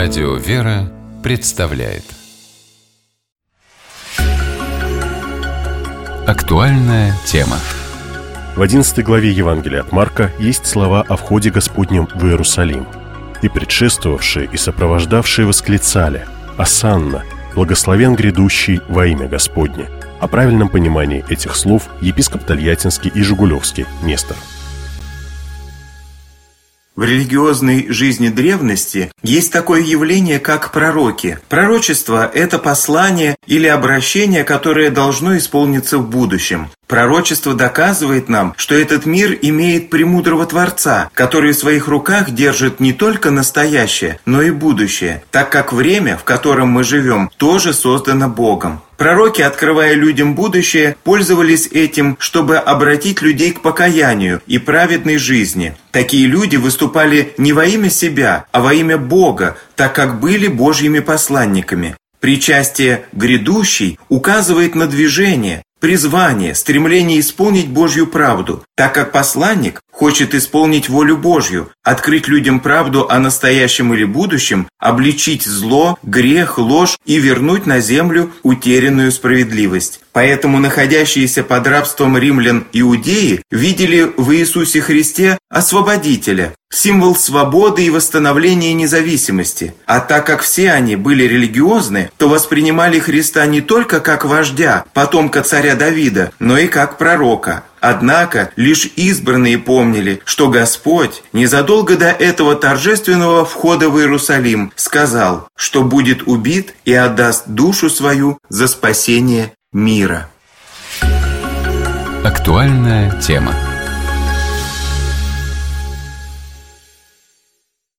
Радио «Вера» представляет актуальная тема. В 11 главе Евангелия от Марка есть слова о входе Господнем в Иерусалим. «И предшествовавшие и сопровождавшие восклицали: Осанна, благословен грядущий во имя Господне». О правильном понимании этих слов епископ Тольяттинский и Жигулевский Нестор. В религиозной жизни древности есть такое явление, как пророки. Пророчество – это послание или обращение, которое должно исполниться в будущем. Пророчество доказывает нам, что этот мир имеет премудрого Творца, который в своих руках держит не только настоящее, но и будущее, так как время, в котором мы живем, тоже создано Богом. Пророки, открывая людям будущее, пользовались этим, чтобы обратить людей к покаянию и праведной жизни. Такие люди выступали не во имя себя, а во имя Бога, так как были Божьими посланниками. Причастие «грядущий» указывает на движение, призвание, стремление исполнить Божью правду, так как посланник хочет исполнить волю Божью, открыть людям правду о настоящем или будущем, обличить зло, грех, ложь и вернуть на землю утерянную справедливость. Поэтому находящиеся под рабством римлян иудеи видели в Иисусе Христе освободителя, символ свободы и восстановления независимости. А так как все они были религиозны, то воспринимали Христа не только как вождя, потомка царя Давида, но и как пророка. Однако лишь избранные помнили, что Господь незадолго до этого торжественного входа в Иерусалим сказал, что будет убит и отдаст душу свою за спасение мира. Актуальная тема.